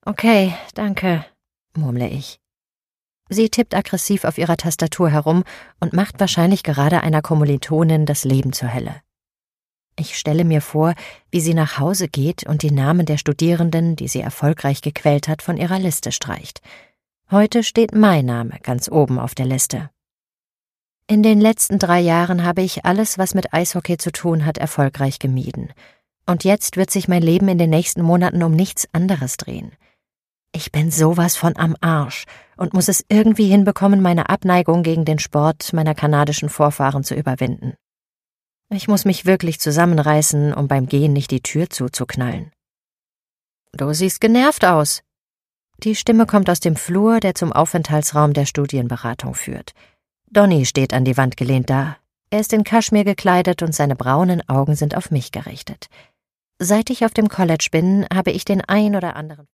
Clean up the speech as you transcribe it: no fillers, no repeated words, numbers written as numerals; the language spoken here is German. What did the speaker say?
Okay, danke, murmle ich. Sie tippt aggressiv auf ihrer Tastatur herum und macht wahrscheinlich gerade einer Kommilitonin das Leben zur Hölle. Ich stelle mir vor, wie sie nach Hause geht und die Namen der Studierenden, die sie erfolgreich gequält hat, von ihrer Liste streicht. Heute steht mein Name ganz oben auf der Liste. In den letzten 3 Jahren habe ich alles, was mit Eishockey zu tun hat, erfolgreich gemieden. Und jetzt wird sich mein Leben in den nächsten Monaten um nichts anderes drehen. Ich bin sowas von am Arsch und muss es irgendwie hinbekommen, meine Abneigung gegen den Sport meiner kanadischen Vorfahren zu überwinden. Ich muss mich wirklich zusammenreißen, um beim Gehen nicht die Tür zuzuknallen. »Du siehst genervt aus.« Die Stimme kommt aus dem Flur, der zum Aufenthaltsraum der Studienberatung führt. Donny steht an die Wand gelehnt da. Er ist in Kaschmir gekleidet und seine braunen Augen sind auf mich gerichtet. Seit ich auf dem College bin, habe ich den ein oder anderen